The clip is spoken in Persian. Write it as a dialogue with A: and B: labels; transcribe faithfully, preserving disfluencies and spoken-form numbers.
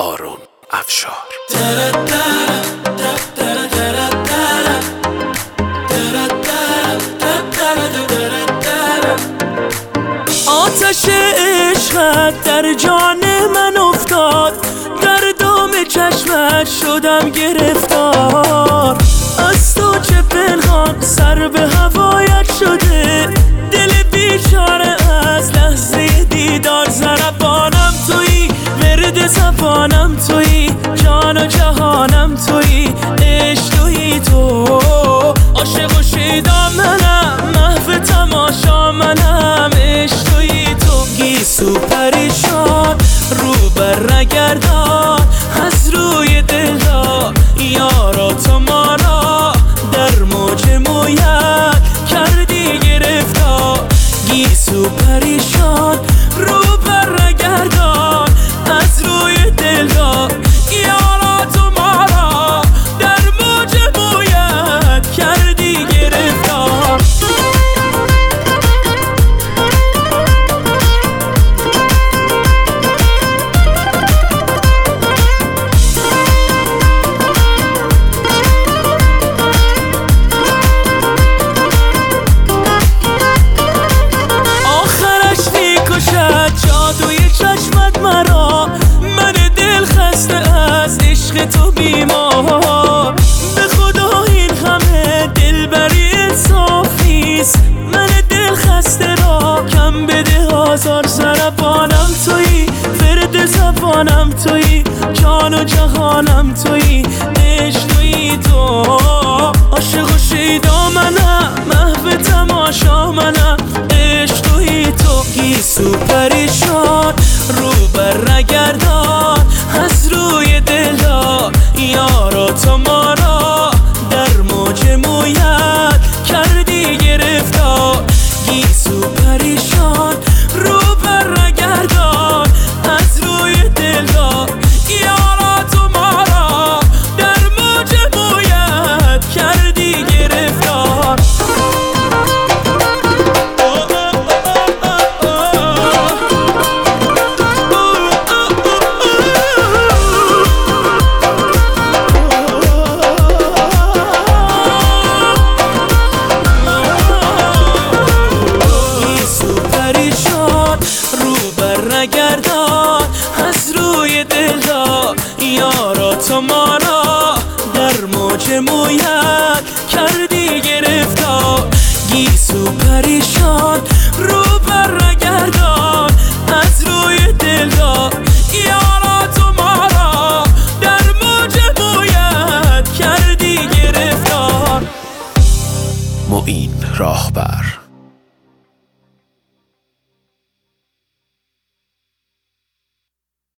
A: آرون افشار.
B: آتش عشقت در جان من افتاد، در دام چشمت شدم گرفتار. از تو چه پنهان سر به هوایت شده، دل بیچاره از لحظه دیدار. ضربانم تویی، ورد زبانم تویی، جان و جهانم تویی، عشق تویی تو. عاشق و شیدا منم، محو تماشا منم، عشق تویی تو. گیسو پریشان رو بر نگردان، از روی دل را یارا تو ما را در موج مویت کردی گرفتار. گیسو پریشان رو بر نگردان، از روی دل را یارا تو ما را در موج مویت کردی گرفتار. تو بیمار به خدا این همه دلبری انصافیست. من دل خسته را کم بده آزار. ضربانم تویی، ورد زبانم تویی، جان و جهانم تویی، عشق تویی تو. عاشق و شیدا منم، محو تماشا منم، عشق تویی تو. گیسو پریشان رو بر نگردان، از روی دل را یارا تو ما را در موج مویت کردی گرفتار. گیسو پریشان رو بر نگردان، از روی دل را یارا تو ما را در موج مویت کردی گرفتار. نگردان، از روی دل را یارا تو ما را در موج مویت کردی گرفتار. گیسو پریشان رو بر نگردان، از روی دل را یارا تو ما را در موج مویت کردی گرفتار.
A: معین راهبر.